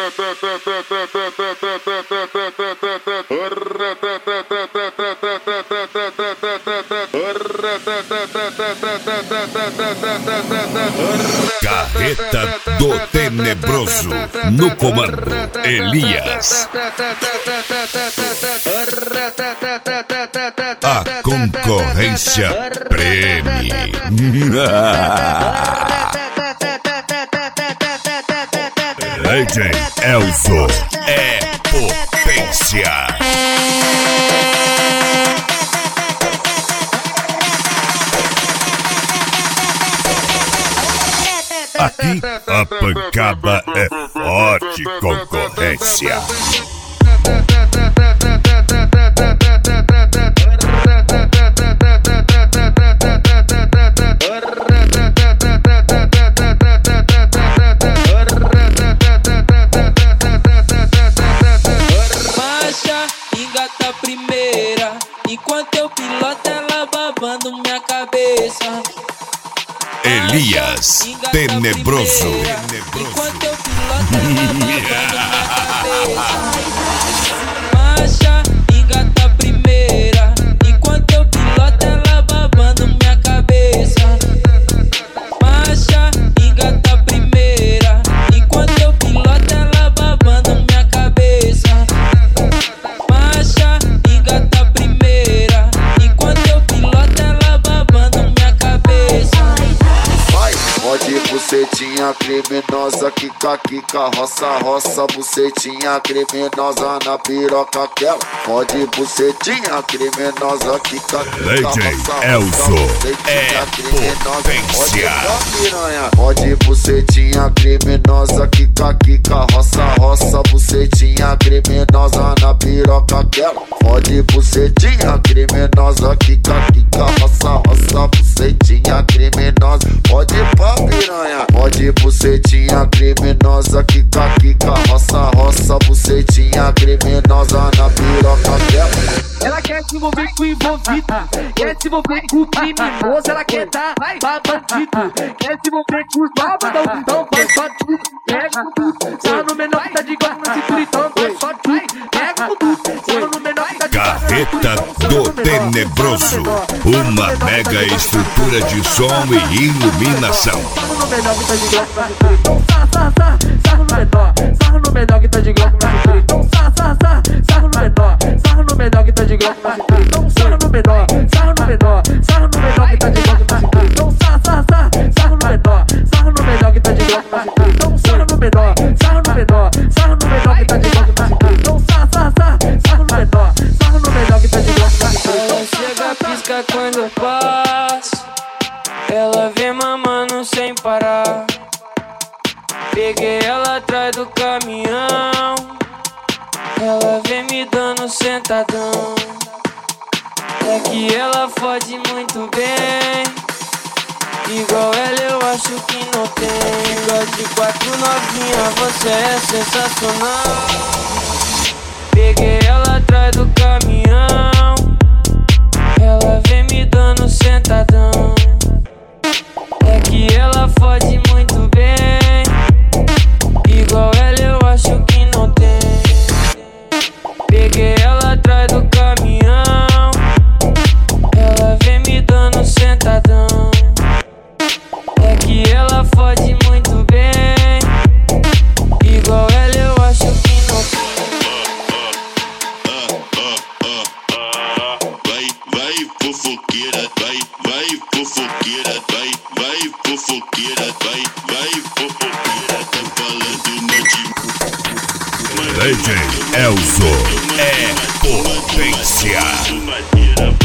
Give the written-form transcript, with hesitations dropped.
Carreta do Tenebroso, no comando, Elias. A concorrência preme. DJ Elzo é potência. Aqui a pancada é forte, concorrência. Marcha, engata a primeira, enquanto eu piloto ela babando minha cabeça. Elias Tenebroso. Enquanto eu piloto ela marcha, engata a primeira, enquanto eu piloto ela babando minha cabeça. Marcha, engata a primeira, enquanto eu piloto ela babando minha cabeça. Marcha, engata a primeira, enquanto eu piloto ela babando minha cabeça. Pode bucetinha criminosa, quica, quica, roça, roça, bucetinha criminosa na piroca aquela. Pode bucetinha criminosa, quica, quica, roça, Elzo bucetinha potência. Pode bucetinha criminosa, quica, quica, roça, roça, bucetinha criminosa na piroca aquela. Pode bucetinha criminosa, quica, quica, roça, roça, bucetinha criminosa. Pode pá piranha, pode bucetinha criminosa, quica, quica, roça, roça, bucetinha criminosa na piroca dela. Ela quer se envolver com o envolvido, quer se envolver com o criminoso, ela quer dar pra bandido, quer se envolver com os malvadão, então faz só tudo, pega tudo, só no menor que tá de guarda na cintura, então faz só tudo, pega tudo, só no menor que tá de guarda. Carreta do Tenebroso, uma mega estrutura de som e iluminação. Sarro no menor que tá de glock na cintura, então sarro no menor que tá de glock na cintura, então sarro no menor que tá de glock na cintura, então sarro no menor que tá de glock na cintura, então sarro no menor que tá de glock na cintura, então sarro no menor que tá de glock na cintura, então sarro no menor que tá de glock na cintura. Ela chega, pisca quando eu passo, ela vem mamando sem parar. Peguei ela atrás do caminhão, ela vem me dando sentadão. É que ela fode muito bem, igual ela eu acho que não tem. Igual de 4 novinha, você é sensacional. Peguei ela atrás do caminhão, ela vem me dando sentadão. É que ela fode muito bem, igual ela eu acho que não tem. Peguei ela atrás do caminhão, ela vem me dando sentadão. É que ela fode muito bem, igual ela eu acho que não tem. Vai fofoqueira, vai fofoqueira, vai fofoqueira, vai fofoqueira, tá falando DJ Elzo é potência.